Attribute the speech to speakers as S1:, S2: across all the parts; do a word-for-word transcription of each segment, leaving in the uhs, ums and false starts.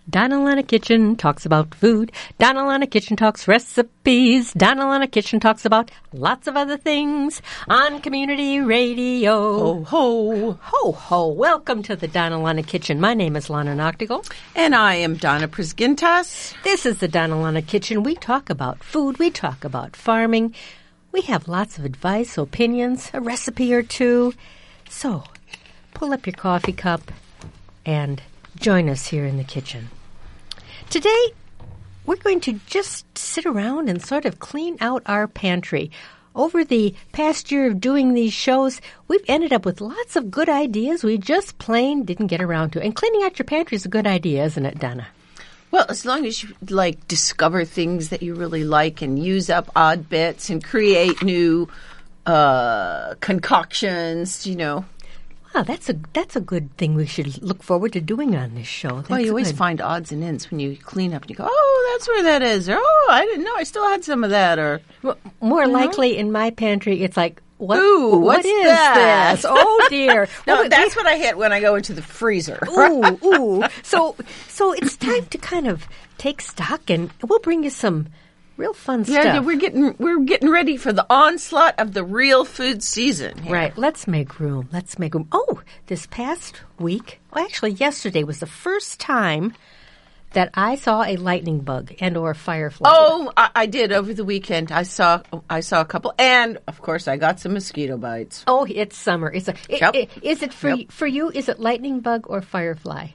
S1: Donna Lana Kitchen talks about food. Donna Lana Kitchen talks recipes. Donna Lana Kitchen talks about lots of other things on community radio.
S2: Ho, ho.
S1: Ho, ho. Welcome to the Donna Lana Kitchen. My name is Lana Noctigal.
S2: And I am Donna Prisgintas.
S1: This is the Donna Lana Kitchen. We talk about food. We talk about farming. We have lots of advice, opinions, a recipe or two. So, pull up your coffee cup and join us here in the kitchen. Today, we're going to just sit around and sort of clean out our pantry. Over the past year of doing these shows, we've ended up with lots of good ideas we just plain didn't get around to. And cleaning out your pantry is a good idea, isn't it, Donna?
S2: Well, as long as you, like, discover things that you really like and use up odd bits and create new uh, concoctions, you know.
S1: Wow, that's a that's a good thing we should look forward to doing on this show. That's
S2: well, you always
S1: good.
S2: find odds and ends when you clean up and you go, oh, that's where that is. Or, oh, I didn't know I still had some of that. Or
S1: Well, more
S2: you know?
S1: likely in my pantry, it's like, what,
S2: Ooh,
S1: what
S2: what's
S1: is
S2: that?
S1: this? Oh, dear.
S2: No,
S1: Well,
S2: that's what I hit when I go into the freezer.
S1: Ooh, ooh. So, so it's time to kind of take stock, and we'll bring you some real fun
S2: Yeah,
S1: stuff.
S2: we're getting we're getting ready for the onslaught of the real food season. here.
S1: Right. Let's make room. Let's make room. Oh, this past week, well, actually yesterday was the first time that I saw a lightning bug and or firefly.
S2: Oh, I, I did over the weekend. I saw I saw a couple, and of course, I got some mosquito bites.
S1: Oh, it's summer. It's a. It,
S2: Yep.
S1: it, is it for
S2: Yep.
S1: for you? Is it lightning bug or firefly?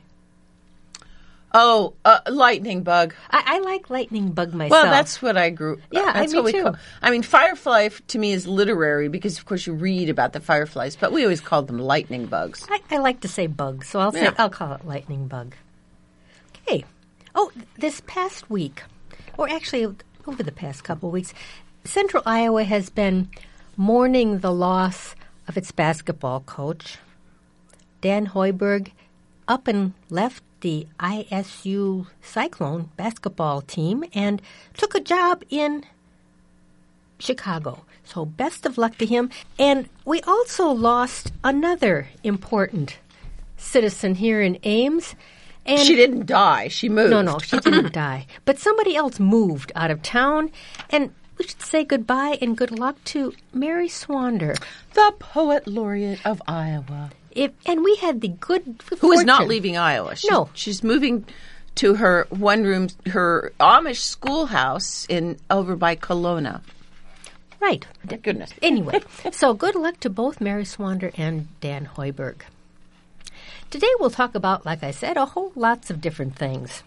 S2: Oh, uh, lightning bug.
S1: I, I like lightning bug myself.
S2: Well, that's what I grew.
S1: Yeah, I-
S2: that's
S1: me
S2: what we
S1: too.
S2: call. I mean, firefly f- to me is literary because, of course, you read about the fireflies, but we always called them lightning bugs.
S1: I, I like to say bug, so I'll say
S2: Yeah.
S1: I'll call it lightning bug. Okay. Oh, this past week, or actually over the past couple of weeks, Central Iowa has been mourning the loss of its basketball coach. Dan Hoiberg up and left the I S U Cyclone basketball team and took a job in Chicago. So best of luck to him. And we also lost another important citizen here in Ames. And
S2: She didn't die. She moved.
S1: no, no, she didn't die. But somebody else moved out of town. And we should say goodbye and good luck to Mary Swander.
S2: The poet laureate of Iowa.
S1: If, and we had the good
S2: Who is not
S1: fortune-
S2: leaving Iowa. She's,
S1: No.
S2: She's moving to her one room, her Amish schoolhouse in over by Kelowna.
S1: Right.
S2: Thank goodness.
S1: Anyway, so good luck to both Mary Swander and Dan Hoiberg. Today we'll talk about, like I said, a whole lots of different things.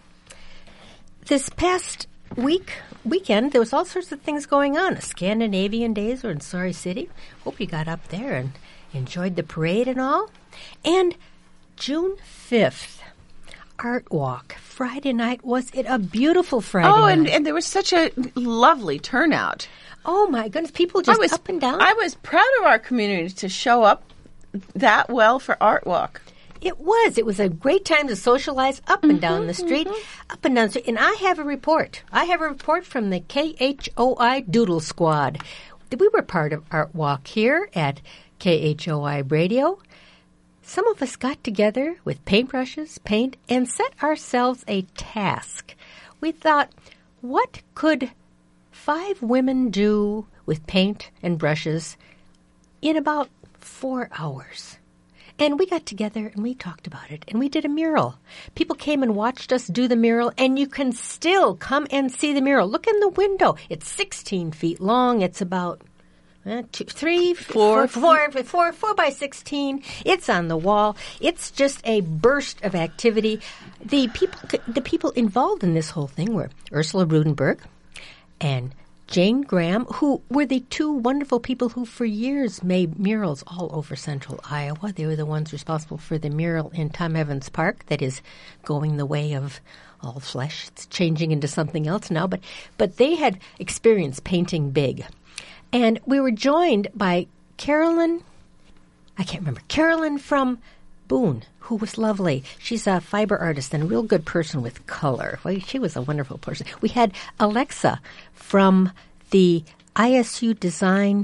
S1: This past week, weekend, there was all sorts of things going on. Scandinavian Days were in Sorry City. Hope you got up there and enjoyed the parade and all. And June fifth, Art Walk. Friday night, was it a beautiful Friday
S2: Oh,
S1: night?
S2: and, and there was such a lovely turnout.
S1: Oh, my goodness. People just
S2: I was,
S1: up and down.
S2: I was proud of our community to show up that well for Art Walk.
S1: It was. It was a great time to socialize up and down the street, up and down the street. And I have a report. I have a report from the K H O I Doodle Squad. We were part of Art Walk here at K H O I Radio. Some of us got together with paintbrushes, paint, and set ourselves a task. We thought, what could five women do with paint and brushes in about four hours? And we got together and we talked about it, and we did a mural. People came and watched us do the mural, and you can still come and see the mural. Look in the window. It's sixteen feet long. It's about uh, two, three,
S2: Four.
S1: four, four, four, four by sixteen. It's on the wall. It's just a burst of activity. The people, the people involved in this whole thing were Ursula Rudenberg and Jane Graham, who were the two wonderful people who for years made murals all over central Iowa. They were the ones responsible for the mural in Tom Evans Park that is going the way of all flesh. It's changing into something else now, but but they had experience painting big. And we were joined by Carolyn, I can't remember, Carolyn from Boone, who was lovely. She's a fiber artist and a real good person with color. Well, she was a wonderful person. We had Alexa from the I S U Design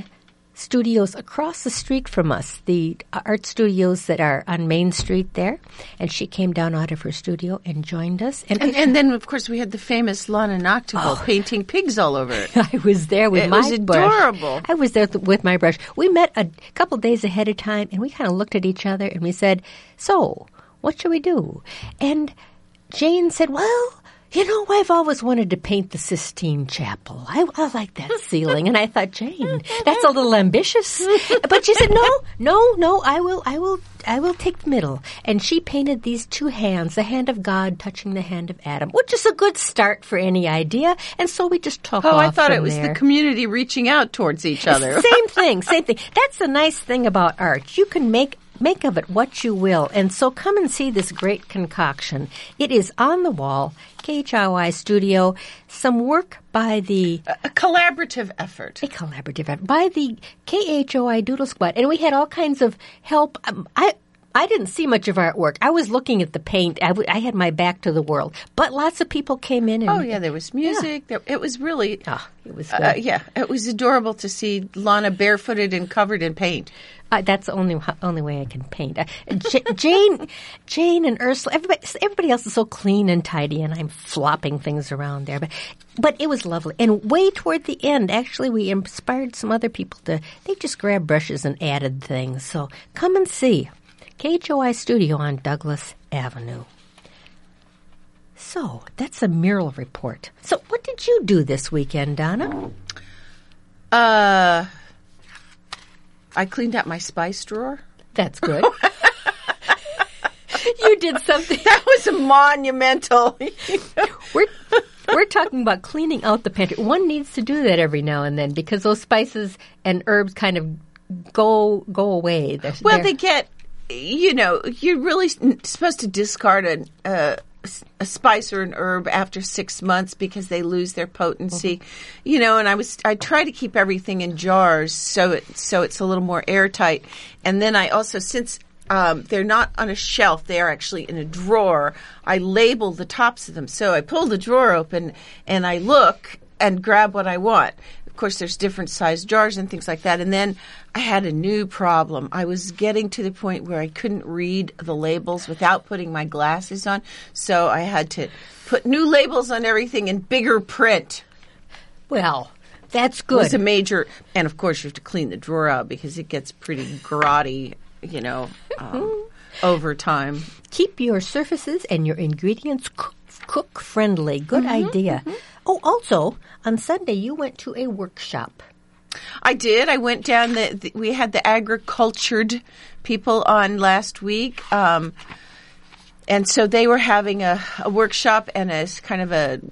S1: studios across the street from us, the art studios that are on Main Street there. And she came down out of her studio and joined us.
S2: And, and, and then, of course, we had the famous Lana Noctigal oh. painting pigs all over it.
S1: I was there with
S2: it
S1: my
S2: was adorable.
S1: brush. I was there th- with my brush. We met a couple days ahead of time, and we kind of looked at each other, and we said, so, what should we do? And Jane said, well, you know, I've always wanted to paint the Sistine Chapel. I, I like that ceiling. And I thought, Jane, that's a little ambitious. But she said, no, no, no, I will, I will, I will take the middle. And she painted these two hands, the hand of God touching the hand of Adam, which is a good start for any idea. And so we just took
S2: oh,
S1: off
S2: Oh, I thought
S1: from
S2: it was
S1: there.
S2: the community reaching out towards each other.
S1: Same thing, same thing. That's the nice thing about art. You can make Make of it what you will. And so come and see this great concoction. It is on the wall, K H O I Studio, some work by the...
S2: A, a collaborative effort.
S1: A collaborative effort by the K H O I Doodle Squad. And we had all kinds of help. Um, I... I didn't see much of artwork. I was looking at the paint. I, w- I had my back to the world. But lots of people came in. And
S2: oh, yeah, there was music. Yeah. There, it was really...
S1: Oh, it was good.
S2: Uh, yeah, it was adorable to see Lana barefooted and covered in paint.
S1: Uh, that's the only only way I can paint. Uh, J- Jane, Jane, and Ursula. Everybody, everybody else is so clean and tidy, and I'm flopping things around there. But, but it was lovely. And way toward the end, actually, we inspired some other people to. They just grabbed brushes and added things. So come and see K H O I Studio on Douglas Avenue. So that's a mural report. So what did you do this weekend, Donna?
S2: Uh. I cleaned out my spice drawer.
S1: That's good. You did something.
S2: That was monumental.
S1: we're we're talking about cleaning out the pantry. One needs to do that every now and then because those spices and herbs kind of go go away. They're,
S2: well,
S1: they're,
S2: they get, you know, you're really supposed to discard a, uh, a spice or an herb after six months because they lose their potency, mm-hmm. you know. And I was I try to keep everything in jars so it so it's a little more airtight. And then I also, since um, they're not on a shelf, they are actually in a drawer. I label the tops of them. So I pull the drawer open and I look and grab what I want. Of course, there's different size jars and things like that. And then I had a new problem. I was getting to the point where I couldn't read the labels without putting my glasses on. So I had to put new labels on everything in bigger print.
S1: Well, that's good.
S2: It was a major, and of course you have to clean the drawer out because it gets pretty grotty, you know, um, over time.
S1: Keep your surfaces and your ingredients cook, cook friendly. Good mm-hmm, idea. Mm-hmm. Oh, also, on Sunday you went to a workshop.
S2: I did. I went down. The, the we had the agricultured people on last week, um, and so they were having a, a workshop and a kind of a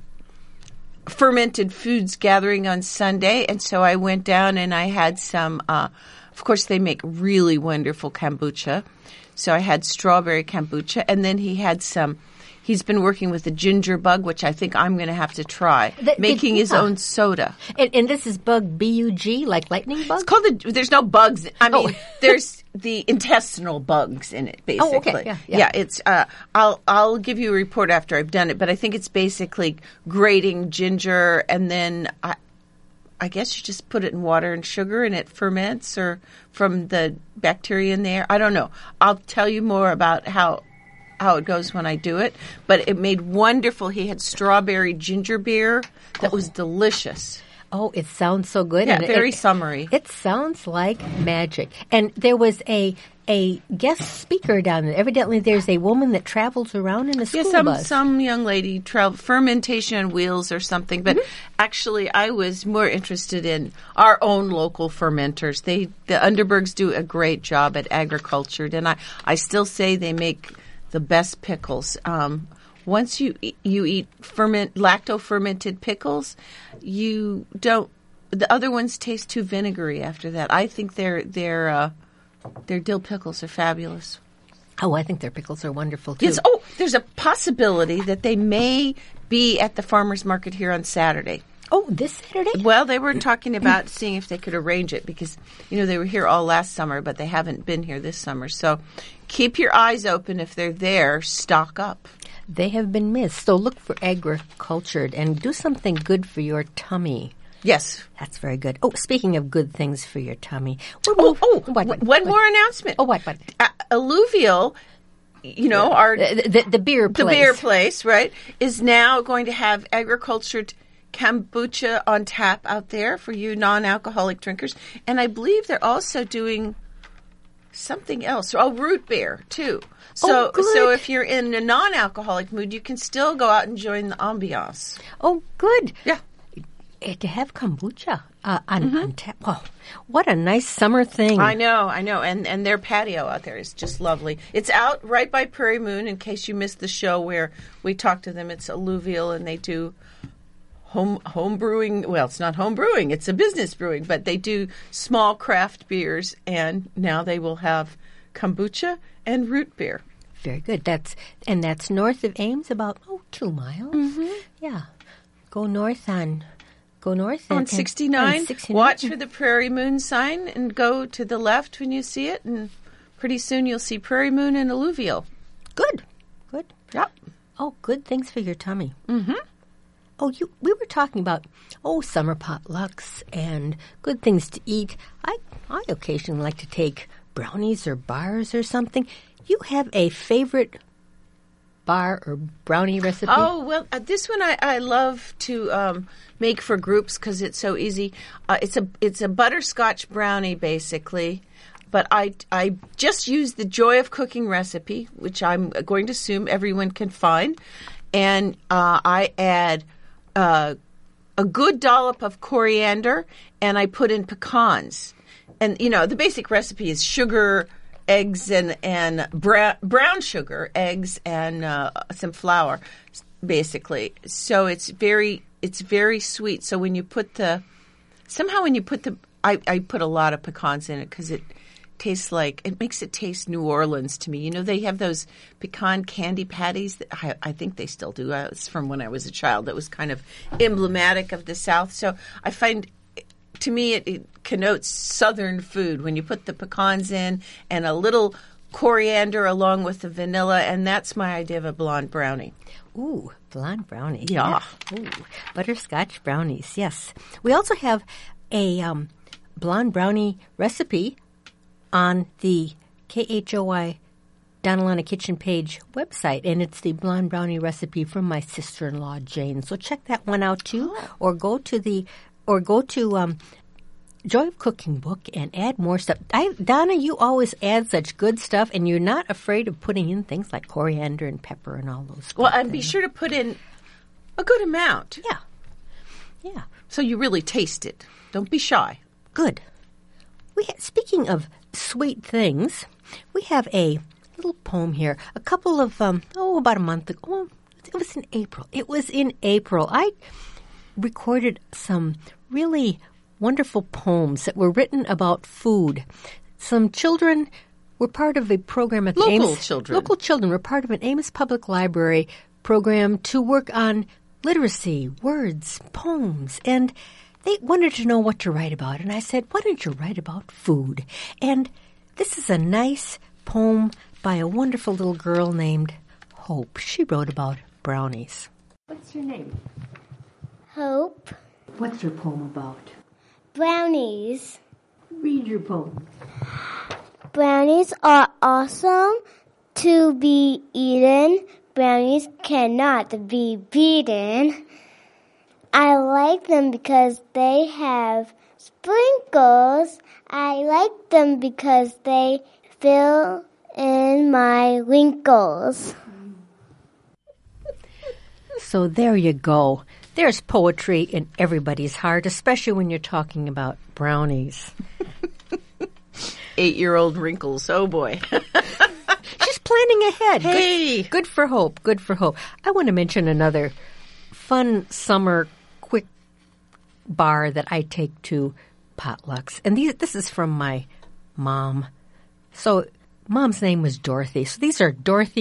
S2: fermented foods gathering on Sunday. And so I went down and I had some. Uh, of course, they make really wonderful kombucha. So I had strawberry kombucha, and then he had some. He's been working with the ginger bug, which I think I'm going to have to try, the, making the, his yeah. own soda.
S1: And, and this is bug B U G, like lightning bug?
S2: It's called the, there's no bugs. I mean, oh. there's the intestinal bugs in it, basically.
S1: Oh, okay. Yeah, yeah.
S2: yeah it's, uh, I'll, I'll give you a report after I've done it, but I think it's basically grating ginger and then I, I guess you just put it in water and sugar and it ferments or from the bacteria in there. I don't know. I'll tell you more about how how it goes when I do it, but it made wonderful. He had strawberry ginger beer that oh. was delicious.
S1: Oh, it sounds so good.
S2: Yeah,
S1: and
S2: very
S1: it,
S2: summery.
S1: It sounds like magic. And there was a a guest speaker down there. Evidently, there's a woman that travels around in a school
S2: yeah, some,
S1: bus.
S2: some young lady, travel, fermentation on wheels or something. But
S1: mm-hmm.
S2: actually, I was more interested in our own local fermenters. They the Underbergs do a great job at agriculture, and I, I still say they make the best pickles. Um, once you you eat ferment lacto fermented pickles, you don't. The other ones taste too vinegary after that. I think their their uh, their dill pickles are fabulous.
S1: Oh, I think their pickles are wonderful too.
S2: Yes. Oh, there's a possibility that they may be at the farmers market here on Saturday.
S1: Oh, this Saturday?
S2: Well, they were talking about seeing if they could arrange it because, you know, they were here all last summer, but they haven't been here this summer. So keep your eyes open. If they're there, stock up.
S1: They have been missed. So look for agricultured and do something good for your tummy.
S2: Yes.
S1: That's very good. Oh, speaking of good things for your tummy.
S2: Oh,
S1: move,
S2: oh
S1: what, what,
S2: one
S1: what?
S2: more announcement.
S1: Oh, what? what?
S2: Uh, Alluvial, you know, our
S1: The, the, the beer place.
S2: the beer place, right, is now going to have agricultured kombucha on tap out there for you non-alcoholic drinkers. And I believe they're also doing something else. Oh, root beer, too. So,
S1: Oh, good.
S2: so if you're in a non-alcoholic mood, you can still go out and join the ambiance.
S1: Oh, good.
S2: Yeah.
S1: Eh, to have kombucha uh, on, on tap. Oh, what a nice summer thing.
S2: I know, I know. And and their patio out there is just lovely. It's out right by Prairie Moon, in case you missed the show where we talked to them. It's Alluvial, and they do home home brewing. Well, it's not home brewing. It's a business brewing, but they do small craft beers, and now they will have kombucha and root beer.
S1: Very good. That's and that's north of Ames, about oh two miles. Mm-hmm. Yeah, go north on go north
S2: On
S1: and- and-
S2: sixty-nine,
S1: on sixty-nine.
S2: watch for the Prairie Moon sign and go to the left when you see it, and pretty soon you'll see Prairie Moon and Alluvial.
S1: Good, good.
S2: Yep.
S1: Oh, good things for your tummy. Mm-hmm. Oh, you. We were talking about oh summer potlucks and good things to eat. I I occasionally like to take brownies or bars or something. You have a favorite bar or brownie recipe?
S2: Oh, well, uh, this one I, I love to um, make for groups because it's so easy. Uh, it's a it's a butterscotch brownie, basically. But I, I just use the Joy of Cooking recipe, which I'm going to assume everyone can find. And uh, I add uh, a good dollop of coriander, and I put in pecans. And, you know, the basic recipe is sugar, eggs, and, and brown, brown sugar, eggs, and uh, some flour, basically. So it's very it's very sweet. So when you put the – somehow when you put the – I I put a lot of pecans in it because it tastes like – it makes it taste New Orleans to me. You know, they have those pecan candy patties. That I, I think they still do. Uh, It's from when I was a child. That was kind of emblematic of the South. So I find – to me, it, it connotes Southern food when you put the pecans in and a little coriander along with the vanilla, and that's my idea of a blonde brownie.
S1: Ooh, blonde brownie.
S2: Yeah.
S1: Ooh, butterscotch brownies, yes. We also have a um, blonde brownie recipe on the K H O I Donalana Kitchen page website, and it's the blonde brownie recipe from my sister-in-law, Jane. So check that one out, too,
S2: Oh.
S1: or go to the Or go to um, Joy of Cooking book and add more stuff. I, Donna, you always add such good stuff, and you're not afraid of putting in things like coriander and pepper and all those.
S2: Well,
S1: good
S2: and be
S1: things.
S2: sure to put in a good amount
S1: Yeah, yeah,
S2: so you really taste it. Don't be shy.
S1: good. We ha- speaking of sweet things, we have a little poem here. A couple of um, oh, about a month ago. Well, it was in April. It was in April. I recorded some really wonderful poems that were written about food. Some children were part of a program at the
S2: Local
S1: Ames.
S2: children.
S1: Local children were part of an Ames Public Library program to work on literacy, words, poems, and they wanted to know what to write about. And I said, why don't you write about food? And this is a nice poem by a wonderful little girl named Hope. She wrote about brownies. What's your name?
S3: Hope.
S1: What's your poem about?
S3: Brownies.
S1: Read your poem.
S3: Brownies are awesome to be eaten. Brownies cannot be beaten. I like them because they have sprinkles. I like them because they fill in my wrinkles.
S1: So there you go. There's poetry in everybody's heart, especially when you're talking about brownies.
S2: Eight-year-old wrinkles. Oh, boy.
S1: She's planning ahead.
S2: Hey.
S1: Good, good for Hope. Good for Hope. I want to mention another fun summer quick bar that I take to potlucks. And these, this is from my mom. So Mom's name was Dorothy. So these are Dorothy's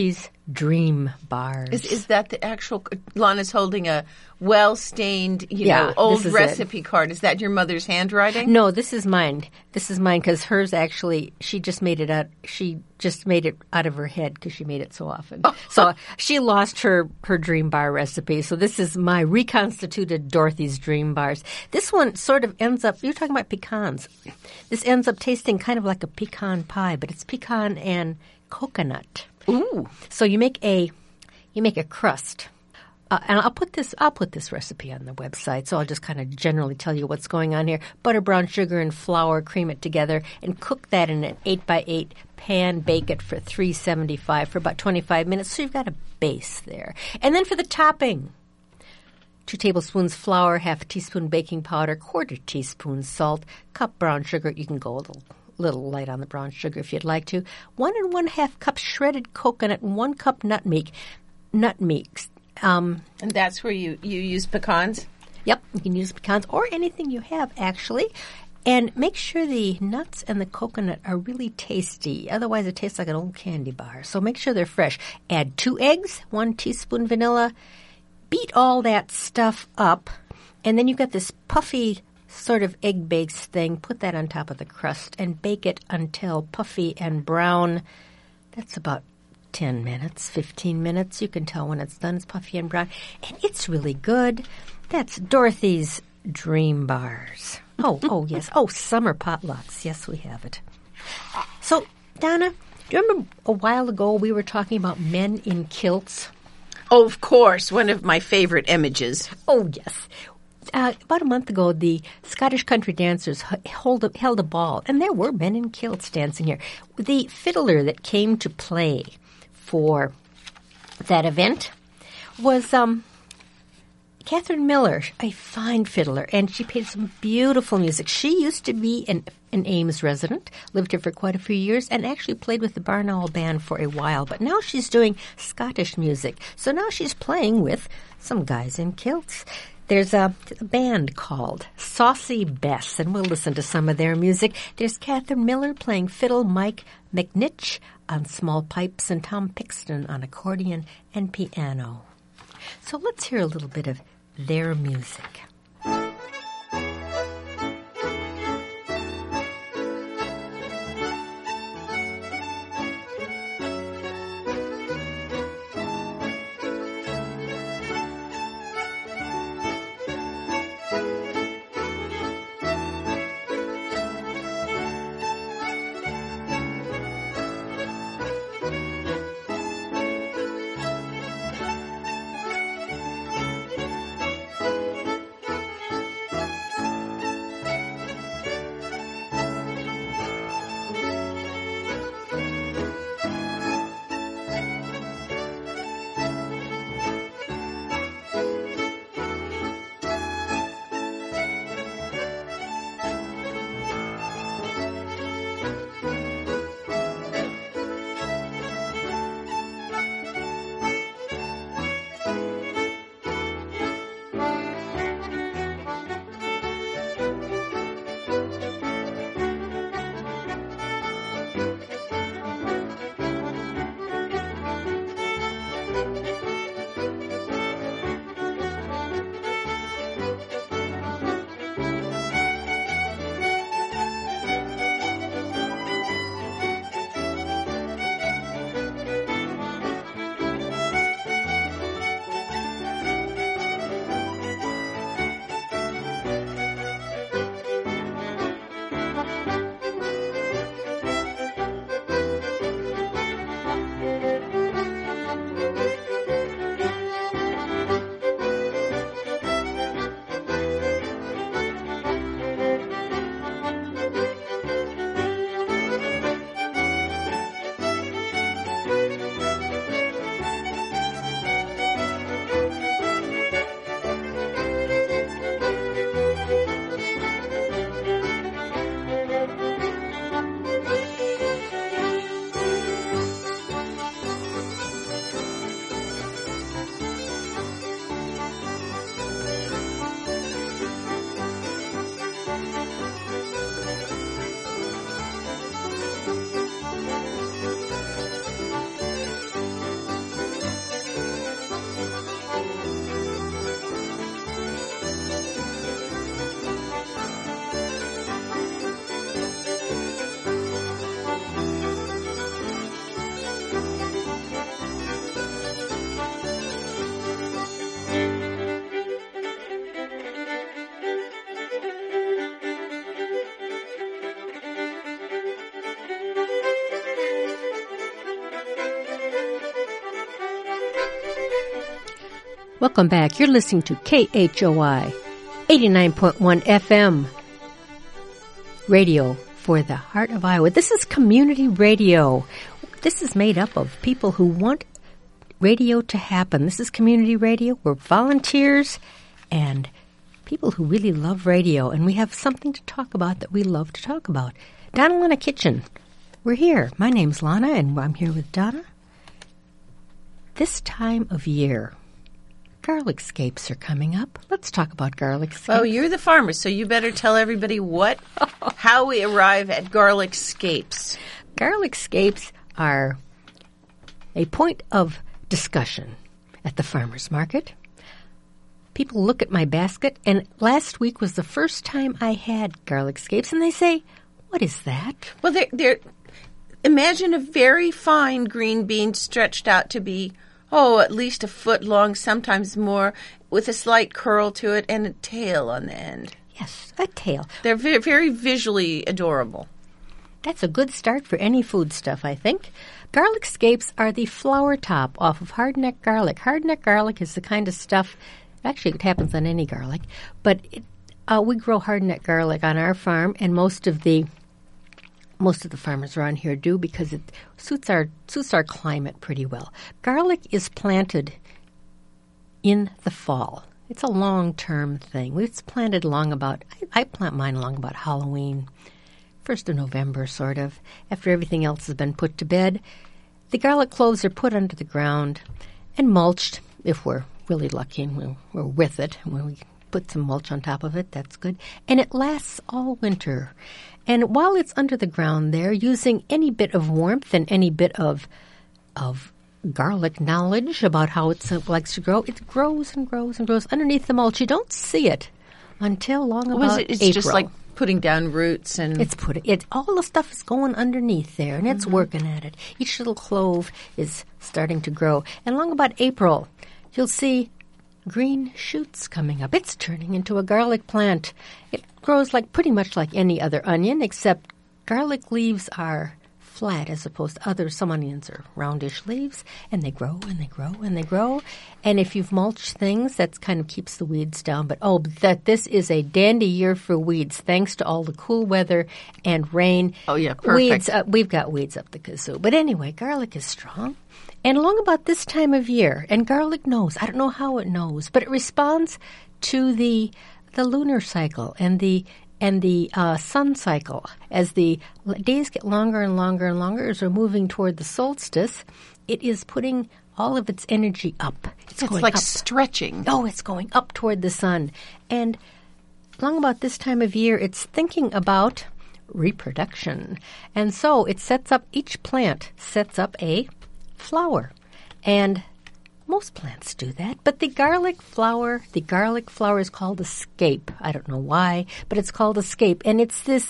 S1: Dream Bars.
S2: Is, is that the actual? Lana's holding a well-stained, you
S1: Yeah,
S2: know, old
S1: this is
S2: recipe card. Is that your mother's handwriting?
S1: No, this is mine. This is mine because hers actually, she just made it out. She just made it out of her head because she made it so often. So she lost her her Dream Bar recipe. So this is my reconstituted Dorothy's Dream Bars. This one sort of ends up. You're talking about pecans. This ends up tasting kind of like a pecan pie, but it's pecan and coconut.
S2: Ooh.
S1: So you make a you make a crust. Uh, and I'll put this I'll put this recipe on the website, so I'll just kind of generally tell you what's going on here. Butter, brown sugar, and flour, cream it together, and cook that in an eight by eight pan. Bake it for three seventy-five for about twenty-five minutes, so you've got a base there. And then for the topping, two tablespoons flour, half a teaspoon baking powder, quarter teaspoon salt, cup brown sugar. You can go a little little light on the brown sugar if you'd like to. One and one half cup shredded coconut, and one cup nutmeg. Nutmegs. Um,
S2: And that's where you, you use pecans?
S1: Yep, you can use pecans or anything you have, actually. And make sure the nuts and the coconut are really tasty. Otherwise, it tastes like an old candy bar. So make sure they're fresh. Add two eggs, one teaspoon vanilla. Beat all that stuff up. And then you've got this puffy sort of egg base thing. Put that on top of the crust and bake it until puffy and brown. That's about ten minutes, fifteen minutes. You can tell when it's done. It's puffy and brown. And it's really good. That's Dorothy's Dream Bars. Oh, oh, yes. Oh, summer potlucks. Yes, we have it. So, Donna, do you remember a while ago we were talking about men in kilts?
S2: Oh, of course. One of my favorite images.
S1: Oh, yes. Uh, about a month ago, the Scottish country dancers h- hold a, held a ball, and there were men in kilts dancing here. The fiddler that came to play for that event was um, Catherine Miller, a fine fiddler, and she played some beautiful music. She used to be an, an Ames resident, lived here for quite a few years, and actually played with the Barn Owl Band for a while. But now she's doing Scottish music, so now she's playing with some guys in kilts. There's a, a band called Saucy Bess, and we'll listen to some of their music. There's Catherine Miller playing fiddle, Mike McNitch on small pipes, and Tom Pixton on accordion and piano. So let's hear a little bit of their music. Welcome back. You're listening to K H O I, eighty-nine point one F M, radio for the heart of Iowa. This is community radio. This is made up of people who want radio to happen. This is community radio. We're volunteers and people who really love radio, and we have something to talk about that we love to talk about. Donna Lana Kitchen. We're here. My name's Lana, and I'm here with Donna. This time of year, garlic scapes are coming up. Let's talk about garlic scapes.
S2: Oh, you're the farmer, so you better tell everybody what, how we arrive at garlic scapes.
S1: Garlic scapes are a point of discussion at the farmer's market. People look at my basket, and last week was the first time I had garlic scapes, and they say, "What is that?"
S2: Well, they're, they're imagine a very fine green bean stretched out to be Oh, at least a foot long, sometimes more, with a slight curl to it and a tail on the end.
S1: Yes, a tail.
S2: They're very, very visually adorable.
S1: That's a good start for any foodstuff, I think. Garlic scapes are the flower top off of hardneck garlic. Hardneck garlic is the kind of stuff, actually it happens on any garlic, but it, uh, we grow hardneck garlic on our farm, and most of the Most of the farmers around here do because it suits our suits our climate pretty well. Garlic is planted in the fall. It's a long-term thing. It's planted long about, I, I plant mine along about Halloween, first of November sort of, after everything else has been put to bed. The garlic cloves are put under the ground and mulched, if we're really lucky and we're, we're with it. When we put some mulch on top of it, that's good. And it lasts all winter. And while it's under the ground there, using any bit of warmth and any bit of of garlic knowledge about how it likes to grow, it grows and grows and grows underneath the mulch. You don't see it until long about
S2: Was it, it's
S1: April.
S2: Just like putting down roots and
S1: it's putting it. All the stuff is going underneath there, and it's mm-hmm. working at it. Each little clove is starting to grow, and along about April, you'll see green shoots coming up. It's turning into a garlic plant. It grows like pretty much like any other onion, except garlic leaves are flat as opposed to other. Some onions are roundish leaves, and they grow and they grow and they grow. And if you've mulched things, that kind of keeps the weeds down. But oh, that this is a dandy year for weeds, thanks to all the cool weather and rain.
S2: Oh yeah, perfect.
S1: Weeds, uh, we've got weeds up the kazoo. But anyway, garlic is strong. And along about this time of year, and garlic knows, I don't know how it knows, but it responds to the the lunar cycle and the and the uh, sun cycle. As the days get longer and longer and longer, as we're moving toward the solstice, it is putting all of its energy up. It's,
S2: it's
S1: going
S2: like
S1: up.
S2: stretching.
S1: Oh, it's going up toward the sun. And along about this time of year, it's thinking about reproduction. And so it sets up, each plant sets up a flower. And most plants do that. But the garlic flower, the garlic flower is called a scape. I don't know why, but it's called a scape. And it's this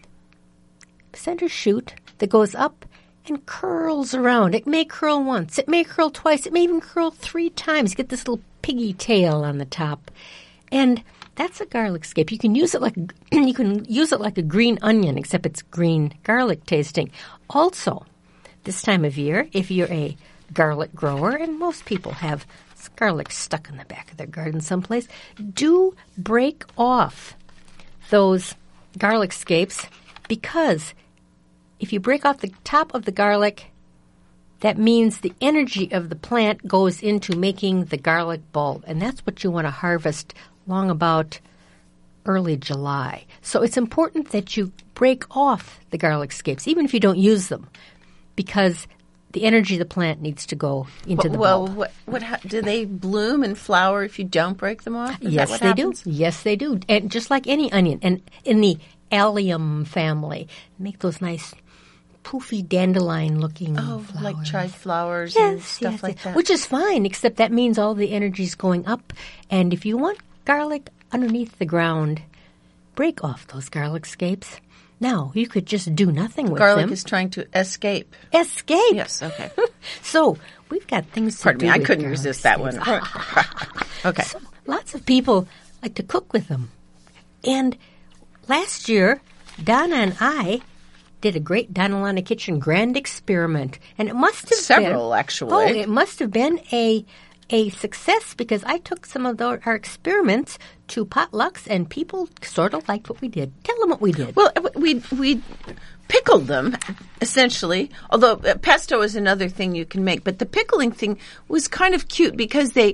S1: center shoot that goes up and curls around. It may curl once. It may curl twice. It may even curl three times. You get this little piggy tail on the top. And that's a garlic scape. You can use it like you can use it like a green onion, except it's green garlic tasting. Also, this time of year, if you're a garlic grower, and most people have garlic stuck in the back of their garden someplace, do break off those garlic scapes, because if you break off the top of the garlic, that means the energy of the plant goes into making the garlic bulb, and that's what you want to harvest long about early July. So it's important that you break off the garlic scapes, even if you don't use them, because the energy of the plant needs to go into
S2: well,
S1: the
S2: well,
S1: bulb.
S2: Well, what, what do they bloom and flower if you don't break them off? Is
S1: yes,
S2: that what
S1: they
S2: happens?
S1: do. Yes, they do. And just like any onion, and in the allium family, make those nice poofy dandelion-looking
S2: oh,
S1: flowers.
S2: like chive flowers
S1: yes,
S2: and stuff
S1: yes,
S2: like
S1: yes.
S2: that.
S1: Which is fine, except that means all the energy is going up. And if you want garlic underneath the ground, break off those garlic scapes. Now, you could just do nothing with
S2: garlic
S1: them.
S2: is trying to escape.
S1: Escape.
S2: Yes, okay.
S1: So, we've got things to
S2: Pardon
S1: do
S2: me, I
S1: with
S2: couldn't
S1: garlic
S2: resist that
S1: scapes.
S2: one. Okay.
S1: So, lots of people like to cook with them. And last year, Donna and I did a great Donna Lana Kitchen grand experiment. And it must have
S2: Several,
S1: been...
S2: actually.
S1: Oh, it must have been a a success because I took some of the, our experiments to potlucks, and people sort of liked what we did. Tell them what we did.
S2: Well, we we pickled them, essentially, although uh, pesto is another thing you can make. But the pickling thing was kind of cute because they,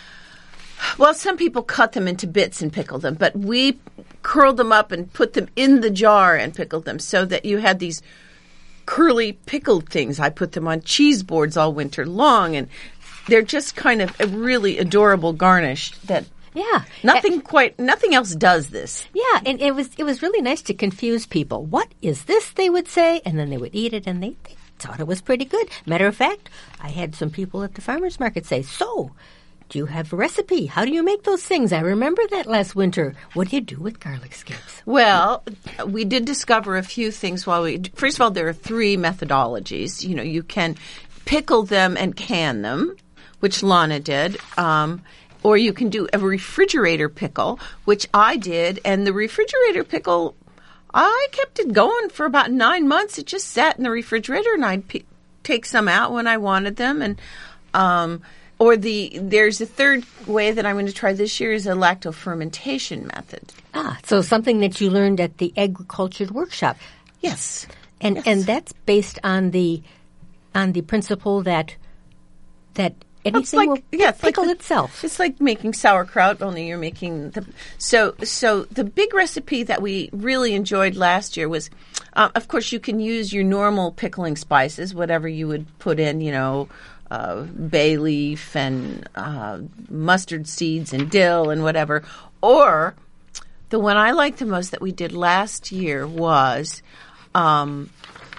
S2: well, some people cut them into bits and pickled them, but we curled them up and put them in the jar and pickled them so that you had these curly pickled things. I put them on cheese boards all winter long, and they're just kind of a really adorable garnish that
S1: Yeah.
S2: nothing quite nothing else does this.
S1: Yeah, and it was it was really nice to confuse people. What is this, they would say, and then they would eat it, and they, they thought it was pretty good. Matter of fact, I had some people at the farmer's market say, so, do you have a recipe? How do you make those things? I remember that last winter. What do you do with garlic scapes?
S2: Well, we did discover a few things while we... First of all, there are three methodologies. You know, you can pickle them and can them, which Lana did. Um, or you can do a refrigerator pickle, which I did. And the refrigerator pickle, I kept it going for about nine months. It just sat in the refrigerator, and I'd p- take some out when I wanted them. And... Um, Or the there's a third way that I'm going to try this year is a lactofermentation method.
S1: Ah, so something that you learned at the agriculture workshop.
S2: Yes.
S1: And
S2: Yes.
S1: and that's based on the on the principle that that anything
S2: like-
S1: will
S2: yeah, it's like
S1: pickle
S2: the-
S1: itself.
S2: It's like making sauerkraut, only you're making the so so the big recipe that we really enjoyed last year was, uh, of course, you can use your normal pickling spices, whatever you would put in, you know. Uh, bay leaf and uh, mustard seeds and dill and whatever. Or the one I liked the most that we did last year was um,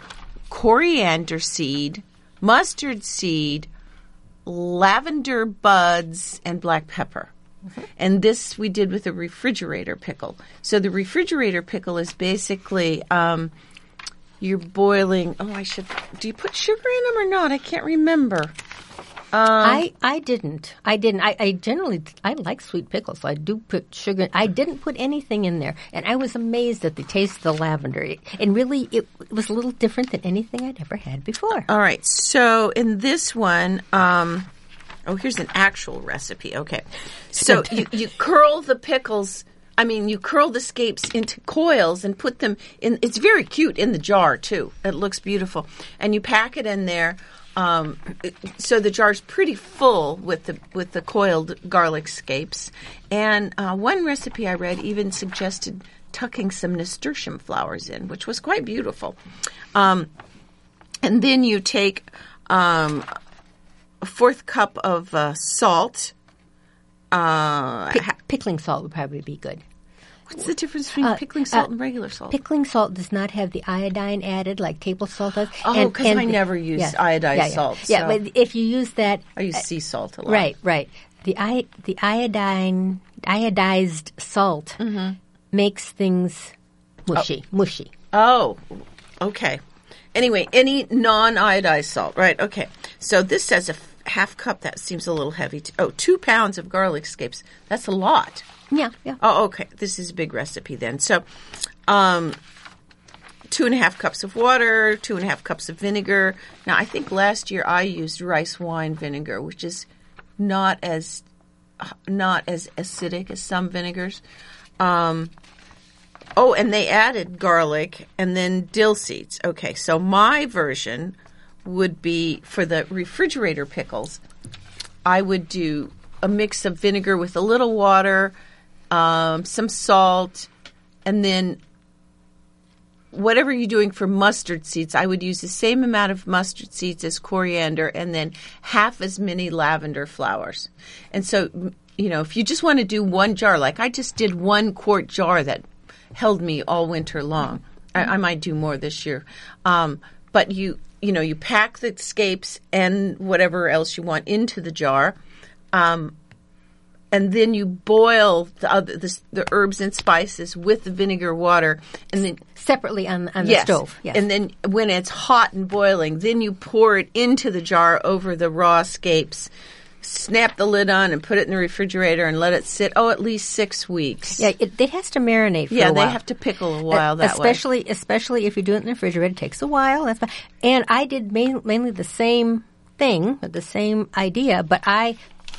S2: coriander seed, mustard seed, lavender buds, and black pepper. Mm-hmm. And this we did with a refrigerator pickle. So the refrigerator pickle is basically... Um, You're boiling. Oh, I should. Do you put sugar in them or not? I can't remember. Um,
S1: I, I didn't. I didn't. I, I generally I like sweet pickles, so I do put sugar. In. I didn't put anything in there, and I was amazed at the taste of the lavender. It, and really, it, it was a little different than anything I'd ever had before.
S2: All right. So in this one, um, oh, here's an actual recipe. Okay. So you, you curl the pickles. I mean, you curl the scapes into coils and put them in. It's very cute in the jar, too. It looks beautiful. And you pack it in there. Um, so the jar's pretty full with the with the coiled garlic scapes. And uh, one recipe I read even suggested tucking some nasturtium flowers in, which was quite beautiful. Um, and then you take um, a fourth cup of uh, salt. Uh,
S1: Pick, pickling salt would probably be good.
S2: What's the difference between
S1: Uh,
S2: pickling salt
S1: uh,
S2: and regular salt?
S1: Pickling salt does not have the iodine added like table salt does.
S2: Oh, 'cause I never use iodized
S1: yeah, yeah.
S2: salt,
S1: Yeah,
S2: so-
S1: but if you use that,
S2: I use sea salt a lot.
S1: right, right. The i the iodine iodized salt
S2: Mm-hmm.
S1: makes things mushy, mushy.
S2: Oh, okay. Anyway, any non-iodized salt, right? Okay. So this says a f- half cup. That seems a little heavy. To, oh, two pounds of garlic scapes. That's a lot.
S1: Yeah, yeah.
S2: Oh, okay. This is a big recipe then. So, um, two and a half cups of water, two and a half cups of vinegar. Now, I think last year I used rice wine vinegar, which is not as not as acidic as some vinegars. Um, oh, and they added garlic and then dill seeds. Okay, so my version would be for the refrigerator pickles. I would do a mix of vinegar with a little water, um, some salt, and then whatever you're doing for mustard seeds, I would use the same amount of mustard seeds as coriander and then half as many lavender flowers. And so, you know, if you just want to do one jar, like I just did one quart jar that held me all winter long. I, I might do more this year. Um, but you, you know, you pack the scapes and whatever else you want into the jar. Um, and then you boil the, other, the the herbs and spices with the vinegar water, and then
S1: Separately on, on the
S2: yes,
S1: stove. Yes.
S2: and then when it's hot and boiling, then you pour it into the jar over the raw scapes. Snap the lid on and put it in the refrigerator and let it sit. Oh, at least six weeks.
S1: Yeah, it, it has to marinate for
S2: yeah,
S1: a while.
S2: they have to pickle a while
S1: Uh,
S2: that
S1: especially,
S2: way.
S1: Especially if you do it in the refrigerator, it takes a while. That's fine. And I did main, mainly the same thing, the same idea, but I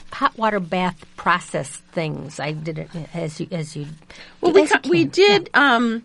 S1: hot water bath process things. I did it as you as you.
S2: Well, we
S1: as you
S2: co- we
S1: can.
S2: did.
S1: Yeah.
S2: Um,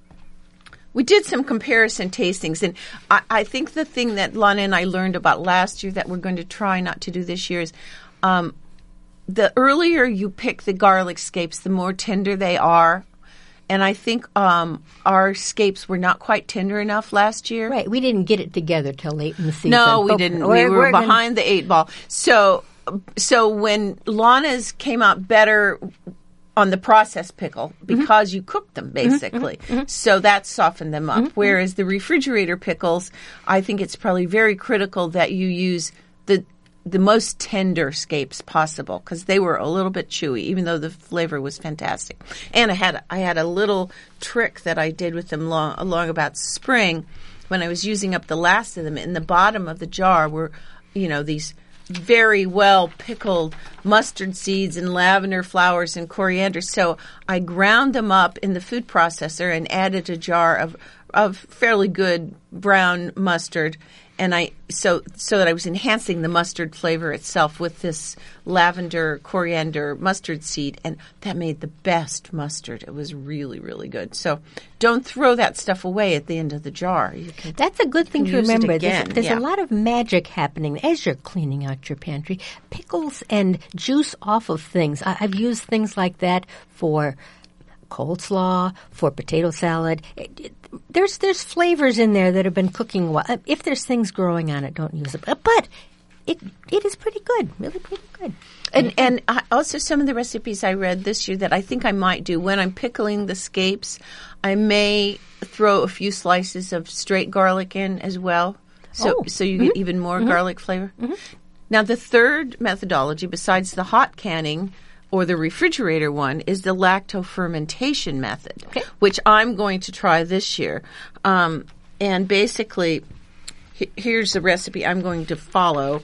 S2: we did some comparison tastings, and I, I think the thing that Lana and I learned about last year that we're going to try not to do this year is. Um, The earlier you pick the garlic scapes, the more tender they are. And I think um, our scapes were not quite tender enough last year.
S1: Right, we didn't get it together till late in the season.
S2: No, we
S1: But
S2: didn't.
S1: we're-
S2: we were
S1: we're gonna-
S2: behind the eight ball. So, so when Lana's came out better on the processed pickle because you cooked them basically,
S1: Mm-hmm,
S2: so that softened them up. Whereas the refrigerator pickles, I think it's probably very critical that you use the the most tender scapes possible because they were a little bit chewy, even though the flavor was fantastic. And I had I had a little trick that I did with them long, along about spring when I was using up the last of them. In the bottom of the jar were, you know, these very well pickled mustard seeds and lavender flowers and coriander. So I ground them up in the food processor and added a jar of of fairly good brown mustard. And I so so that I was enhancing the mustard flavor itself with this lavender coriander mustard seed, and that made the best mustard. It was really really good. So don't throw that stuff away at the end of the jar. You can,
S1: That's a good thing
S2: you
S1: to
S2: can use it
S1: remember.
S2: again,
S1: There's, there's
S2: yeah.
S1: a lot of magic happening as you're cleaning out your pantry. Pickles and juice off of things. I, I've used things like that for coleslaw, for potato salad. It, it, there's there's flavors in there that have been cooking a while. If there's things growing on it, don't use it. But it it is pretty good, really pretty good.
S2: And and I, also some of the recipes I read this year that I think I might do when I'm pickling the scapes, I may throw a few slices of straight garlic in as well, so
S1: Oh.
S2: so you get even more garlic flavor. Now the third methodology, besides the hot canning or the refrigerator one, is the lacto fermentation method,
S1: Okay.
S2: which I'm going to try this year. Um, and basically, he- here's the recipe I'm going to follow.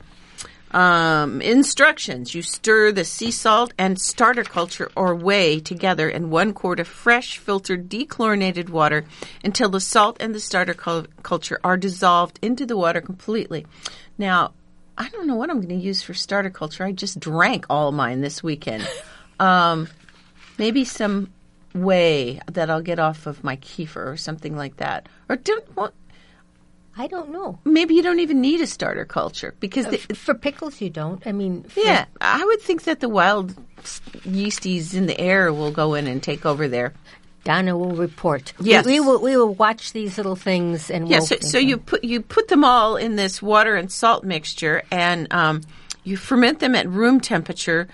S2: Um, instructions. You stir the sea salt and starter culture or whey together in one quart of fresh, filtered, dechlorinated water until the salt and the starter cul- culture are dissolved into the water completely. Now, I don't know what I'm going to use for starter culture. I just drank all of mine this weekend. Um, maybe some whey that I'll get off of my kefir or something like that. Or don't, well,
S1: I don't know.
S2: maybe you don't even need a starter culture because the,
S1: For pickles, you don't. I mean, for,
S2: yeah, I would think that the wild yeasties in the air will go in and take over there.
S1: Donna will report.
S2: Yes.
S1: we, we will. We will watch these little things and
S2: Yeah,
S1: we'll
S2: so,
S1: think
S2: so
S1: of-
S2: you put you put them all in this water and salt mixture, and um, you ferment them at room temperature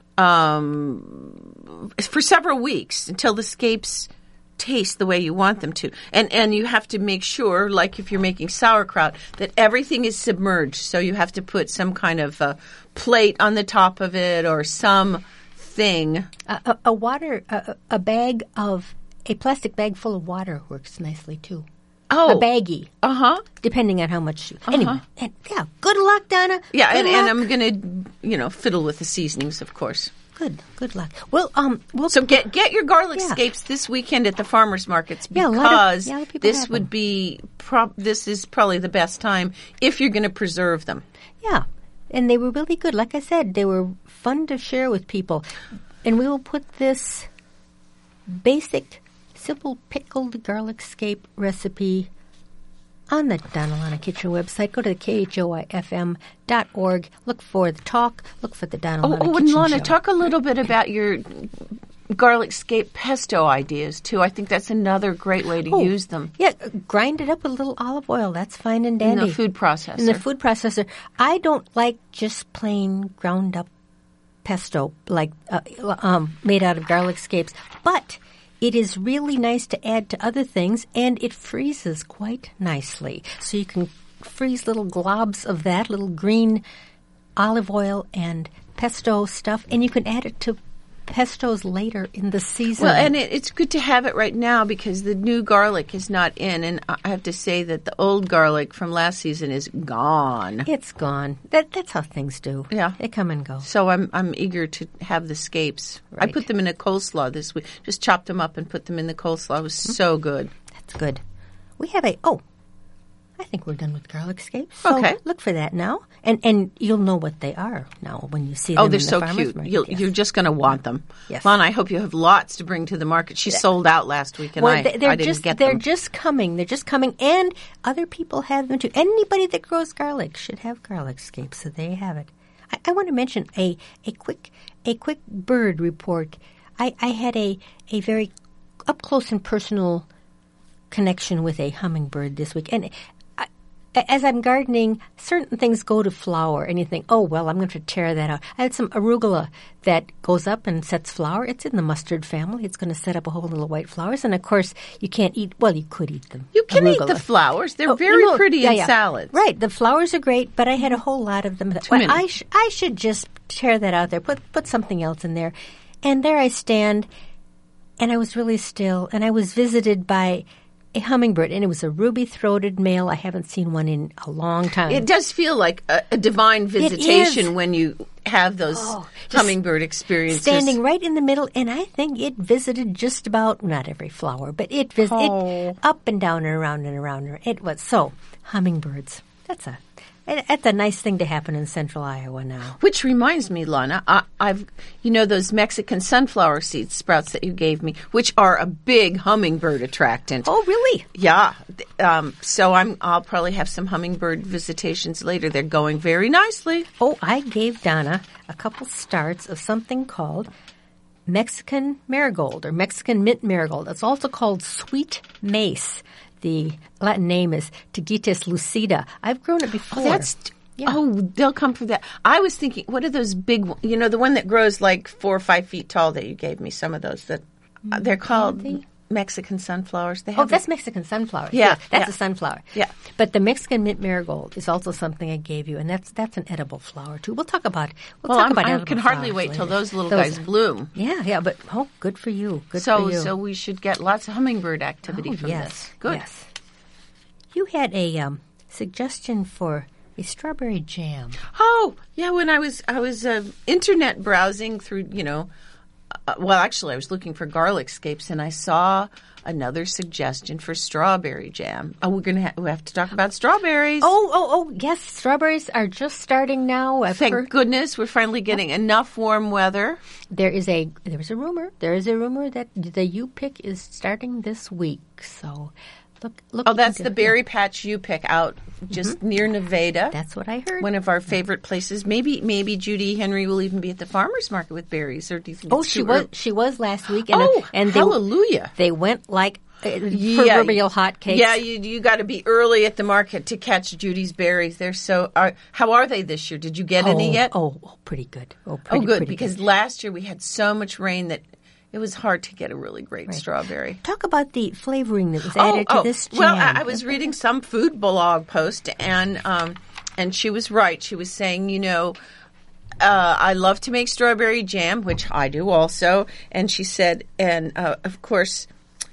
S2: um, for several weeks until the scapes taste the way you want them to. And and you have to make sure, like if you're making sauerkraut, that everything is submerged. So you have to put some kind of uh, plate on the top of it or some thing.
S1: a, a, a water a, a bag of a plastic bag full of water works nicely too.
S2: Oh,
S1: A baggie,
S2: Uh huh.
S1: depending on how much. You, Anyway, and, yeah. Good luck, Donna.
S2: Yeah,
S1: Good
S2: and, and
S1: luck.
S2: I'm gonna, you know, fiddle with the seasonings, of course.
S1: Good. Good luck. Well, um, we'll
S2: So get get your garlic
S1: Yeah.
S2: scapes this weekend at the farmers markets
S1: Yeah, a
S2: because
S1: lot of- yeah, a lot of people
S2: this
S1: have
S2: would
S1: them.
S2: be prob- this is probably the best time if you're going to preserve them.
S1: Yeah, and they were really good. Like I said, they were fun to share with people. And we will put this basic, simple pickled garlic scape recipe on the Donna Lana Kitchen website. Go to the K H O I F M dot org. Look for the talk. Look for the Donna
S2: Oh,
S1: Lana
S2: oh and
S1: Kitchen
S2: Lana,
S1: show.
S2: talk a little bit about your garlic scape pesto ideas too. I think that's another great way to
S1: Oh,
S2: use them
S1: Yeah, grind it up with a little olive oil. That's fine and
S2: in
S1: dandy.
S2: the food processor.
S1: In the food processor. I don't like just plain ground up pesto like uh, um, made out of garlic scapes, but it is really nice to add to other things, and it freezes quite nicely. So you can freeze little globs of that, little green olive oil and pesto stuff, and you can add it to pestos later in the season.
S2: Well, and it, it's good to have it right now because the new garlic is not in, and I have to say that the old garlic from last season is gone.
S1: it's gone. That that's how things do.
S2: Yeah.
S1: They come and go.
S2: So I'm I'm eager to have the scapes. I
S1: Right.
S2: put them in a coleslaw this week. Just chopped them up and put them in the coleslaw. It was so good.
S1: That's good. We have a oh, I think we're done with garlic scapes. So
S2: Okay.
S1: look for that now. And and you'll know what they are now when you see them
S2: Oh, they're
S1: in the
S2: so
S1: farmer's
S2: cute.
S1: market.
S2: You'll,
S1: Yes.
S2: You're just going to want them.
S1: Yes.
S2: Lana, I hope you have lots to bring to the market. She sold out last week, and
S1: Well,
S2: I,
S1: they- they're
S2: I didn't
S1: just
S2: get
S1: they're
S2: them.
S1: just coming. They're just coming, and other people have them too. Anybody that grows garlic should have garlic scapes, so there you have it. I, I want to mention a, a quick a quick bird report. I, I had a a very up close and personal connection with a hummingbird this week, and I, as I'm gardening, certain things go to flower, and you think, oh, well, I'm going to tear that out. I had some arugula that goes up and sets flower. It's in the mustard family. It's going to set up a whole little white flowers, and of course, you can't eat, well, you could eat them.
S2: You can eat
S1: Arugula.
S2: the flowers. They're
S1: Oh,
S2: very
S1: you know,
S2: pretty
S1: yeah,
S2: in
S1: yeah.
S2: salads.
S1: Right. The flowers are great, but I had a whole lot of them. Well,
S2: many.
S1: I, sh- I should just tear that out there, put put something else in there. And there I stand, and I was really still, and I was visited by a hummingbird, and it was a ruby-throated male. I haven't seen one in a long time.
S2: It does feel like a, a divine
S1: is.
S2: visitation when you have those
S1: Oh, just
S2: hummingbird experiences.
S1: standing right in the middle, and I think it visited just about, not every flower, but it visited
S2: Oh.
S1: up and down and around and around. It was so hummingbirds. That's a that's a nice thing to happen in central Iowa now.
S2: Which reminds me, Lana, I, I've you know those Mexican sunflower seed sprouts that you gave me, which are a big hummingbird attractant.
S1: Oh, really?
S2: Yeah. Um, so I'm I'll probably have some hummingbird visitations later. They're going very nicely.
S1: Oh, I gave Donna a couple starts of something called Mexican marigold or Mexican mint marigold. It's also called sweet mace. The Latin name is Tagetes lucida. I've grown it before.
S2: Oh, that's
S1: Yeah.
S2: oh, they'll come for that. I was thinking, what are those big? one- You know, the one that grows like four or five feet tall that you gave me. Some of those that uh, they're called
S1: they?
S2: Mexican sunflowers. They
S1: Oh,
S2: have
S1: that's Mexican sunflower.
S2: Yeah,
S1: that's
S2: yeah.
S1: a sunflower.
S2: Yeah.
S1: But the Mexican mint marigold is also something I gave you, and that's that's an edible flower too. We'll talk about we'll
S2: Well,
S1: talk
S2: I'm,
S1: about
S2: I
S1: edible
S2: can hardly
S1: flowers
S2: wait till
S1: later.
S2: those little guys bloom.
S1: Yeah, yeah, but oh, good for you. Good
S2: So,
S1: for you.
S2: so we should get lots of hummingbird activity
S1: Oh,
S2: from
S1: yes,
S2: this. Good.
S1: Yes. You had a um, suggestion for a strawberry jam.
S2: Oh, yeah. When I was I was uh, internet browsing through, you know, uh, well, actually, I was looking for garlic scapes, and I saw another suggestion for strawberry jam. Oh, we're gonna ha- we have to talk about strawberries.
S1: Oh, oh, oh, yes, strawberries are just starting now. I've
S2: Thank
S1: heard
S2: goodness we're finally getting enough warm weather.
S1: there is a there is a rumor. There is a rumor that the U pick is starting this week. So look, look.
S2: Oh, that's
S1: into-
S2: the Berry Patch U pick out just near Nevada.
S1: That's what I heard.
S2: One of our favorite places. Maybe maybe Judy Henry will even be at the farmers market with berries. Or do you think
S1: oh,
S2: it's
S1: she
S2: too
S1: was
S2: early?
S1: she was last week. And,
S2: Oh,
S1: and they,
S2: hallelujah!
S1: They went like uh,
S2: Yeah,
S1: proverbial hotcakes.
S2: Yeah, you you got to be early at the market to catch Judy's berries. They're so. Are, how are they this year? Did you get
S1: oh,
S2: any yet?
S1: Oh, oh, pretty good. Oh,
S2: Oh,
S1: pretty,
S2: good,
S1: pretty
S2: because last year we had so much rain that it was hard to get a really great strawberry.
S1: Talk about the flavoring that was added to this jam.
S2: Well, I, I was reading some food blog post, and um, and she was right. She was saying, you know, uh, I love to make strawberry jam, which I do also. And she said, and uh, of course,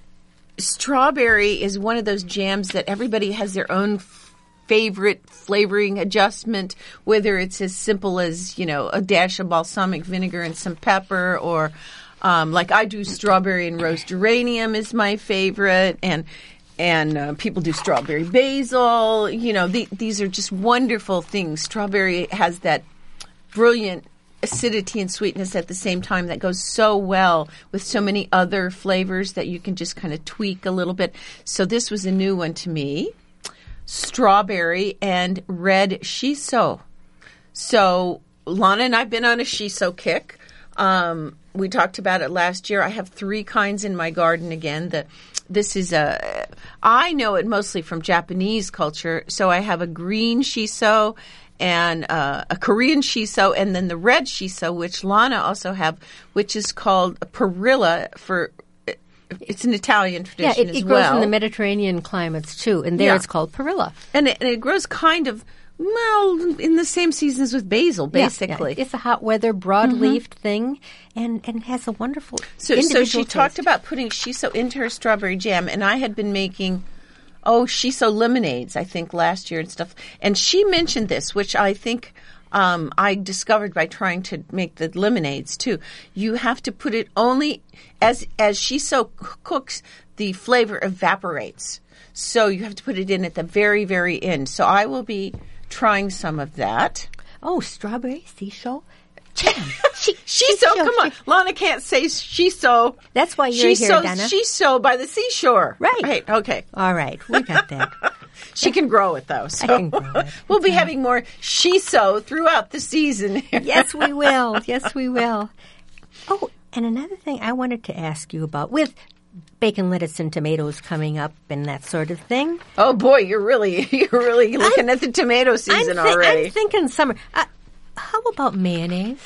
S2: strawberry is one of those jams that everybody has their own f- favorite flavoring adjustment, whether it's as simple as, you know, a dash of balsamic vinegar and some pepper, or um, like I do strawberry and rose geranium is my favorite, and and uh, people do strawberry basil. You know, the, these are just wonderful things. Strawberry has that brilliant acidity and sweetness at the same time that goes so well with so many other flavors that you can just kind of tweak a little bit. So this was a new one to me. Strawberry and red shiso. So Lana and I have been on a shiso kick. Um, we talked about it last year. I have three kinds in my garden again. The This is a, I know it mostly from Japanese culture. So I have a green shiso and uh, a Korean shiso, and then the red shiso, which Lana also have, which is called perilla for, it's an Italian
S1: Yeah,
S2: tradition
S1: it,
S2: as
S1: it grows
S2: well.
S1: in the Mediterranean climates too, and there
S2: Yeah.
S1: it's called perilla.
S2: And it, and it grows kind of, well, in the same seasons with basil,
S1: Yeah,
S2: basically.
S1: yeah. It's a hot weather, broad-leafed thing, and, and has a wonderful
S2: So, so
S1: individual
S2: she talked
S1: taste.
S2: about putting shiso into her strawberry jam, and I had been making, oh, shiso lemonades, I think, last year and stuff. And she mentioned this, which I think um, I discovered by trying to make the lemonades too. You have to put it only as as shiso cooks, the flavor evaporates. So you have to put it in at the very, very end. So I will be trying some of that.
S1: Oh, strawberry shiso jam. She,
S2: shiso, come on. Lana can't say shiso.
S1: That's why you're
S2: shiso,
S1: here, Donna.
S2: Shiso by the seashore.
S1: Right.
S2: Right. Okay.
S1: All right. We got that.
S2: She can grow it, though. So
S1: I can grow it.
S2: We'll be having more shiso throughout the season.
S1: Yes, we will. Yes, we will. Oh, and another thing I wanted to ask you about with bacon, lettuce, and tomatoes coming up and that sort of thing.
S2: Oh boy, you're really you're really looking I'm, at the tomato season
S1: I'm thi-
S2: already.
S1: I'm thinking summer. Uh, how about mayonnaise?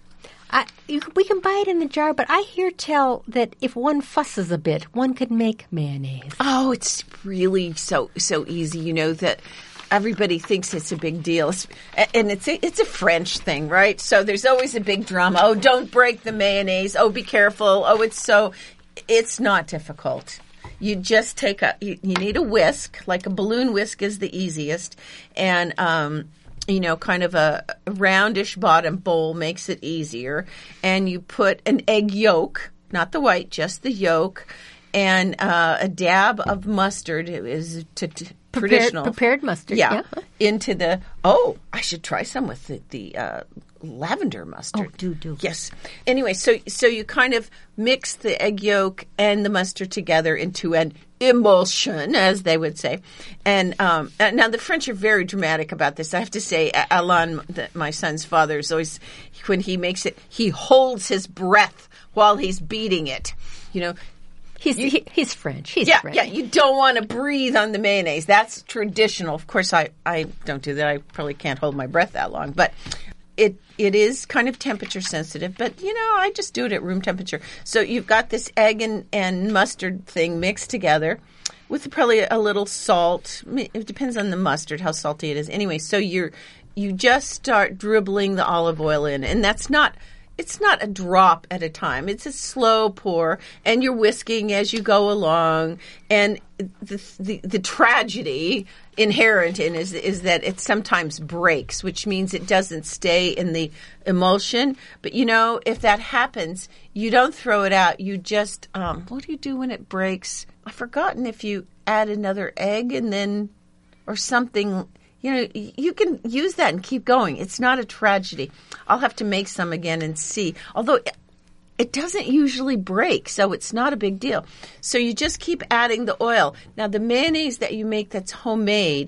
S1: I, you, we can buy it in the jar, but I hear tell that if one fusses a bit, one could make mayonnaise.
S2: Oh, it's really so so easy. You know that everybody thinks it's a big deal, and it's a, it's a French thing, right? So there's always a big drama. Oh, don't break the mayonnaise. Oh, be careful. Oh, it's so. It's not difficult. You just take a. You, you need a whisk, like a balloon whisk is the easiest, and um. you know, kind of a roundish bottom bowl makes it easier. And you put an egg yolk, not the white, just the yolk, and uh, a dab of mustard is to, to
S1: prepared,
S2: traditional.
S1: Prepared mustard,
S2: yeah.
S1: yeah.
S2: Into the, oh, I should try some with the, the uh, lavender mustard.
S1: Oh, do, do.
S2: Yes. Anyway, so so you kind of mix the egg yolk and the mustard together into an emulsion, as they would say. And um, now the French are very dramatic about this. I have to say, Alain, the, my son's father, is always, when he makes it, he holds his breath while he's beating it. You know,
S1: He's you, he, he's French. He's
S2: yeah,
S1: French.
S2: Yeah, you don't want to breathe on the mayonnaise. That's traditional. Of course, I, I don't do that. I probably can't hold my breath that long. But it it is kind of temperature sensitive. But, you know, I just do it at room temperature. So you've got this egg and, and mustard thing mixed together with probably a little salt. It depends on the mustard, how salty it is. Anyway, so you're you just start dribbling the olive oil in. And that's not... It's not a drop at a time. It's a slow pour, and you're whisking as you go along. And the the, the tragedy inherent in is is that it sometimes breaks, which means it doesn't stay in the emulsion. But you know, if that happens, you don't throw it out. You just um, what do you do when it breaks? I've forgotten if you add another egg and then or something. You know, you can use that and keep going. It's not a tragedy. I'll have to make some again and see. Although it, it doesn't usually break, so it's not a big deal. So you just keep adding the oil. Now, the mayonnaise that you make that's homemade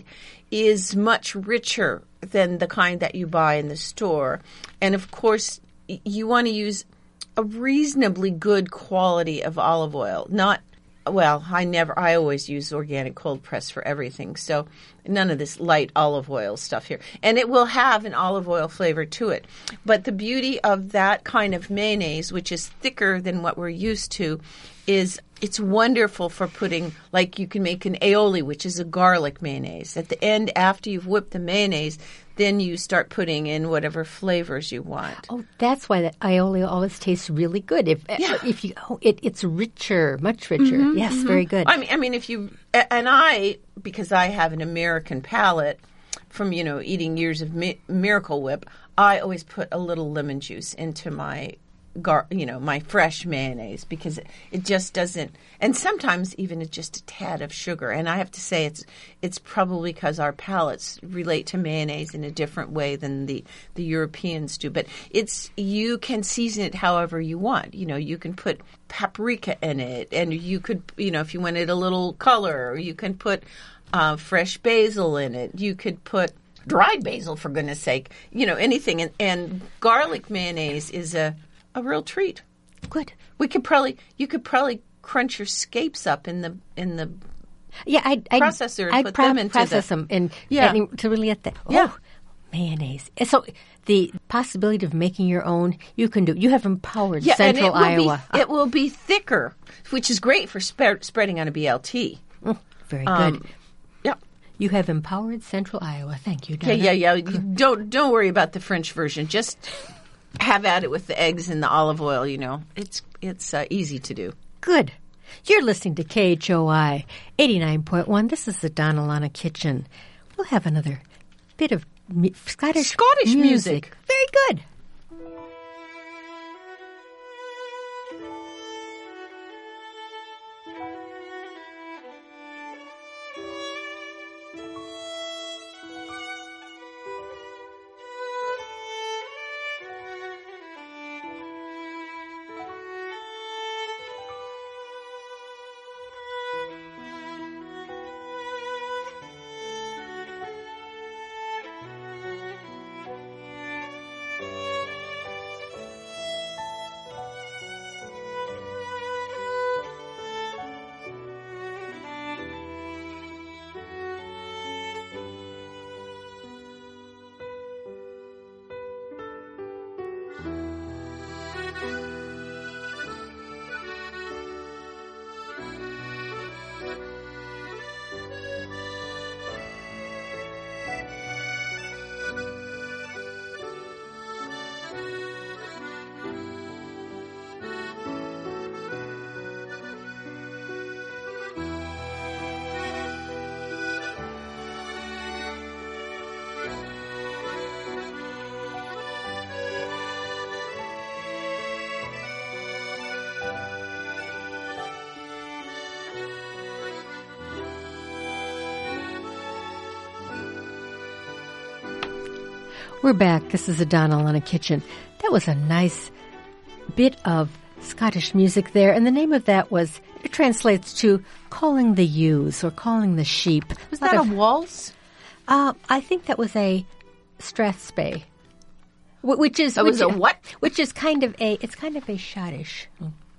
S2: is much richer than the kind that you buy in the store. And, of course, you want to use a reasonably good quality of olive oil, not Well, I never, I always use organic cold press for everything. So none of this light olive oil stuff here. And it will have an olive oil flavor to it. But the beauty of that kind of mayonnaise, which is thicker than what we're used to, is it's wonderful for putting, like you can make an aioli, which is a garlic mayonnaise. At the end, after you've whipped the mayonnaise, then you start putting in whatever flavors you want.
S1: Oh, that's why that aioli always tastes really good. If
S2: yeah.
S1: if you, oh, it, it's richer, much richer.
S2: Mm-hmm,
S1: yes,
S2: mm-hmm.
S1: very good.
S2: I mean, I mean, if you and I, because I have an American palate from you know eating years of mi- Miracle Whip, I always put a little lemon juice into my. Gar, you know, my fresh mayonnaise because it, it just doesn't, and sometimes even just a tad of sugar. And I have to say, it's it's probably because our palates relate to mayonnaise in a different way than the, the Europeans do. But it's you can season it however you want. You know, you can put paprika in it, and you could, you know, if you wanted a little color, or you can put uh, fresh basil in it. You could put dried basil, for goodness sake. You know, anything. And, and garlic mayonnaise is a A real treat.
S1: Good.
S2: We could probably you could probably crunch your scapes up in the in the
S1: yeah I'd, I'd
S2: processor and
S1: I'd
S2: put
S1: pro-
S2: them into
S1: process
S2: the,
S1: them and
S2: yeah
S1: and to really get that oh,
S2: yeah
S1: mayonnaise. So the possibility of making your own you can do. You have empowered
S2: yeah,
S1: Central
S2: and it will
S1: Iowa.
S2: Be, it will be thicker, which is great for spe- spreading on a B L T.
S1: Mm, very
S2: um,
S1: good.
S2: Yeah.
S1: You have empowered Central Iowa. Thank you, Donna.
S2: Yeah, yeah, yeah. don't don't worry about the French version. Just have at it with the eggs and the olive oil, you know. It's it's uh, easy to do.
S1: Good. You're listening to K H O I eighty-nine point one. This is the Donna Lana Kitchen. We'll have another bit of mu- Scottish
S2: Scottish music.
S1: Very good. We're back. This is Adonal in a Kitchen. That was a nice bit of Scottish music there, and the name of that was, it translates to calling the ewes or calling the sheep.
S2: Was that a waltz?
S1: Uh, I think that was a strathspey, wh- which is
S2: That was
S1: which,
S2: a what?
S1: Which is kind of a it's kind of a schottish.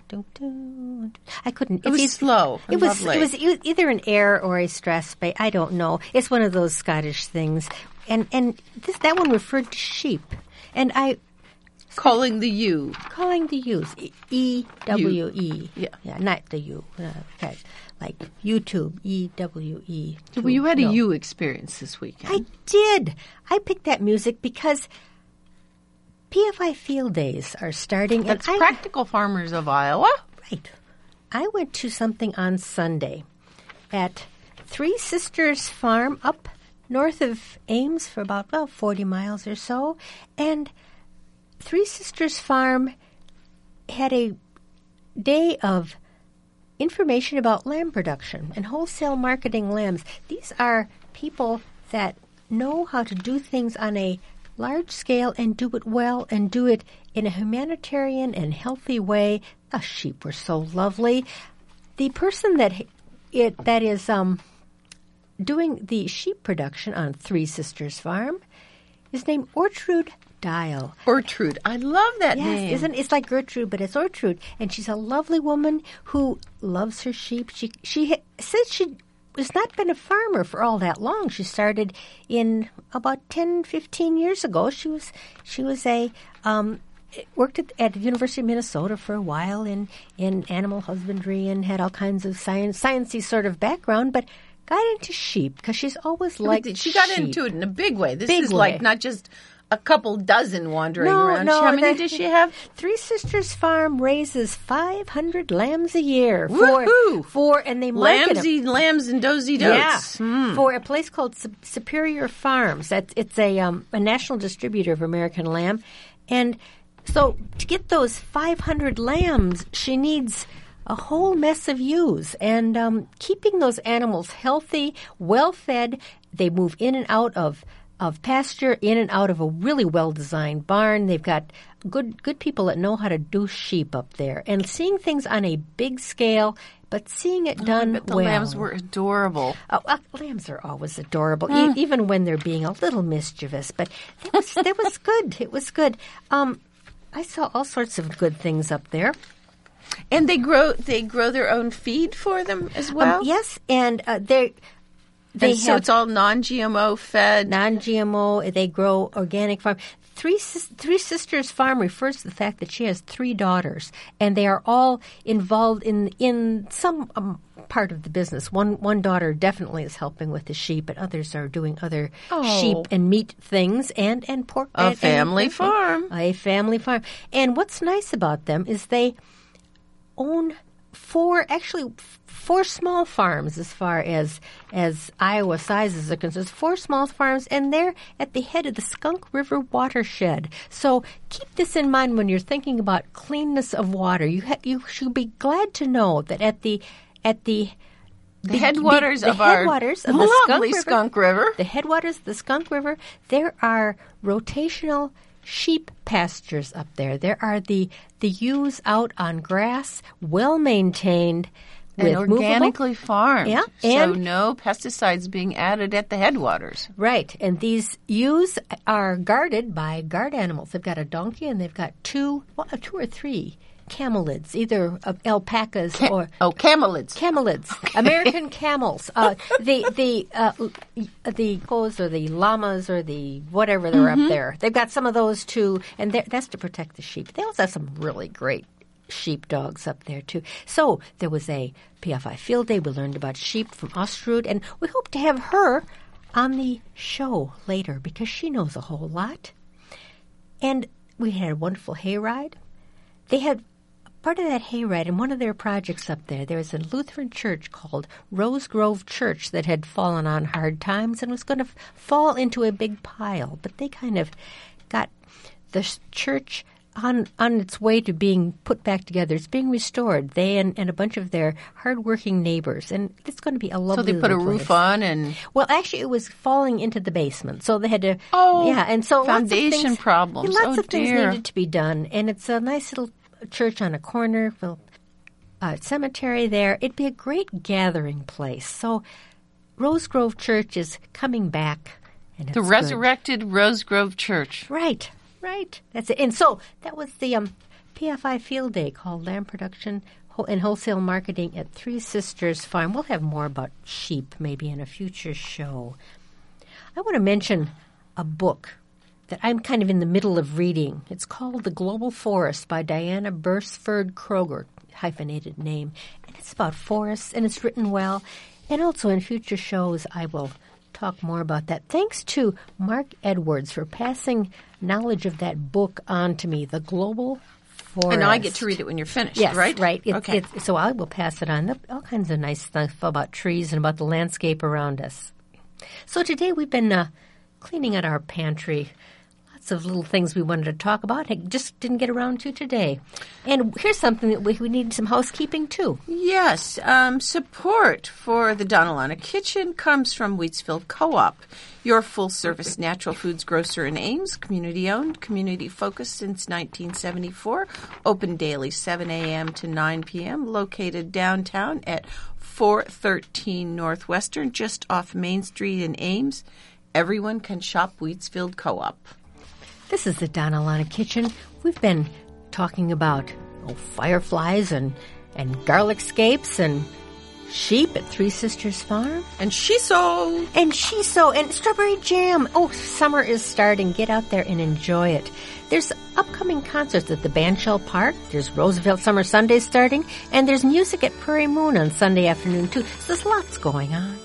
S1: I couldn't.
S2: It was
S1: it's,
S2: slow.
S1: It was.
S2: Lovely.
S1: It was e- either an air or a strathspey. I don't know. It's one of those Scottish things, and and this that one referred to sheep, and I
S2: calling the ewe.
S1: calling the ewes E W E.
S2: Yeah.
S1: yeah, not the U. Uh, okay. Like YouTube, E W E.
S2: Well, you had a
S1: No.
S2: ewe experience this weekend.
S1: I did. I picked that music because P F I Field Days are starting.
S2: That's
S1: and I,
S2: Practical Farmers of Iowa.
S1: Right. I went to something on Sunday at Three Sisters Farm up north of Ames for about, well, forty miles or so. And Three Sisters Farm had a day of information about lamb production and wholesale marketing lambs. These are people that know how to do things on a large scale and do it well and do it in a humanitarian and healthy way. The sheep were so lovely. The person that it that is um, doing the sheep production on Three Sisters Farm is named Ortrude Dial.
S2: Ortrude. I love that
S1: Yes,
S2: name.
S1: isn't it's like Gertrude, but it's Ortrude, and she's a lovely woman who loves her sheep. She she ha- says she has not been a farmer for all that long. She started in about ten, fifteen years ago. She was she was a um, worked at, at the University of Minnesota for a while in in animal husbandry and had all kinds of science sciencey sort of background, but got into sheep because she's always liked
S2: she got
S1: sheep.
S2: into it in a big way. This
S1: Big
S2: is
S1: way.
S2: like not just a couple dozen wandering
S1: No,
S2: around.
S1: no,
S2: How many
S1: the-
S2: does she have?
S1: Three Sisters Farm raises five hundred lambs a year
S2: Woohoo!
S1: for for and they market 'em.
S2: Lambsy, lambs, and dozy
S1: Yeah,
S2: dotes. Hmm.
S1: for a place called Su- Superior Farms. That's it's a um, a national distributor of American lamb, and so to get those five hundred lambs, she needs a whole mess of ewes, and um, keeping those animals healthy, well fed. They move in and out of. Of pasture, in and out of a really well-designed barn. They've got good good people that know how to do sheep up there. And seeing things on a big scale, but seeing it done
S2: But the
S1: well.
S2: lambs were adorable.
S1: Oh, well, lambs are always adorable, e- even when they're being a little mischievous. But that was that was good. It was good. Um, I saw all sorts of good things up there.
S2: And they grow they grow their own feed for them as well?
S1: Um, yes, and uh, they they
S2: And so
S1: have
S2: it's all non-G M O fed.
S1: non-G M O. They grow organic farm. Three Sis- Three Sisters Farm refers to the fact that she has three daughters, and they are all involved in in some um, part of the business. One one daughter definitely is helping with the sheep, but others are doing other
S2: Oh.
S1: sheep and meat things and and pork.
S2: A
S1: and-
S2: family
S1: and-
S2: farm.
S1: A family farm. And what's nice about them is they own four, actually four small farms as far as as Iowa sizes are concerned. Four small farms, and they're at the head of the Skunk River watershed. So keep this in mind when you're thinking about cleanness of water. You ha- you should be glad to know that at the at the
S2: The, the headwaters
S1: the, the
S2: of
S1: headwaters
S2: our
S1: of the
S2: lovely
S1: Skunk River,
S2: Skunk River.
S1: The headwaters of the Skunk River, there are rotational sheep pastures up there. There are the the ewes out on grass, well maintained,
S2: and
S1: with
S2: organically
S1: movable.
S2: farmed.
S1: Yeah,
S2: so
S1: and
S2: no pesticides being added at the headwaters.
S1: Right, and these ewes are guarded by guard animals. They've got a donkey and they've got two, well, two or three camelids, either of alpacas
S2: Ca-
S1: or
S2: oh, camelids.
S1: Camelids, okay. American camels. Uh, the the uh, the goes or the llamas or the whatever they're
S2: Mm-hmm.
S1: up there. They've got some of those too, and that's to protect the sheep. They also have some really great sheep dogs up there too. So there was a P F I field day. We learned about sheep from Osterud, and we hope to have her on the show later because she knows a whole lot. And we had a wonderful hayride. They had part of that hayride in one of their projects up there. There was a Lutheran church called Rose Grove Church that had fallen on hard times and was going to f- fall into a big pile. But they kind of got the sh- church on on its way to being put back together. It's being restored. They and, and a bunch of their hardworking neighbors. And it's going to be a lovely
S2: So they put a
S1: little
S2: roof
S1: place.
S2: on and...
S1: Well, actually, it was falling into the basement, so they had to.
S2: Oh,
S1: yeah, and so
S2: foundation
S1: lots of things,
S2: problems.
S1: Lots
S2: Oh,
S1: of things
S2: dear.
S1: needed to be done, and it's a nice little church on a corner, with a cemetery there. It'd be a great gathering place. So, Rose Grove Church is coming back, and it's
S2: The
S1: good.
S2: resurrected Rose Grove Church.
S1: Right, right. That's it. And so that was the um, P F I field day called Lamb Production and Wholesale Marketing at Three Sisters Farm. We'll have more about sheep maybe in a future show. I want to mention a book that I'm kind of in the middle of reading. It's called The Global Forest by Diana Bursford Kroger, hyphenated name. And it's about forests, and it's written well. And also in future shows, I will talk more about that. Thanks to Mark Edwards for passing knowledge of that book on to me, The Global Forest.
S2: And I get to read it when you're finished,
S1: yes,
S2: right?
S1: right. It's,
S2: okay.
S1: it's, so I will pass it on. All kinds of nice stuff about trees and about the landscape around us. So today we've been uh, cleaning out our pantry. Lots of little things we wanted to talk about. I just didn't get around to today. And here's something that we, we need some housekeeping too.
S2: Yes, um, support for the Donalana Kitchen comes from Wheatsfield Co-op, your full-service natural foods grocer in Ames, community-owned, community-focused since nineteen seventy-four, open daily seven a.m. to nine p.m., located downtown at four thirteen Northwestern, just off Main Street in Ames. Everyone can shop Wheatsfield Co-op.
S1: This is the Donalana Kitchen. We've been talking about oh, fireflies and, and garlic scapes and sheep at Three Sisters Farm.
S2: And shiso.
S1: And shiso and strawberry jam. Oh, summer is starting. Get out there and enjoy it. There's upcoming concerts at the Bandshell Park. There's Roosevelt Summer Sunday starting. And there's music at Prairie Moon on Sunday afternoon, too. So there's lots going on.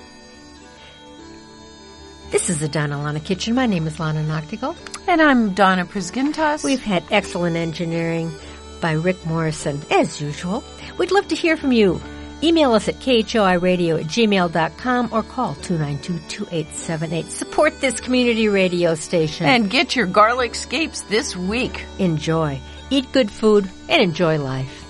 S1: This is the Donalana Kitchen. My name is Lana Noctigal.
S2: And I'm Donna Prisgintas.
S1: We've had excellent engineering by Rick Morrison, as usual. We'd love to hear from you. Email us at k h o i radio at gmail dot com or call two nine two, two eight seven eight. Support this community radio station.
S2: And get your garlic scapes this week.
S1: Enjoy. Eat good food and enjoy life.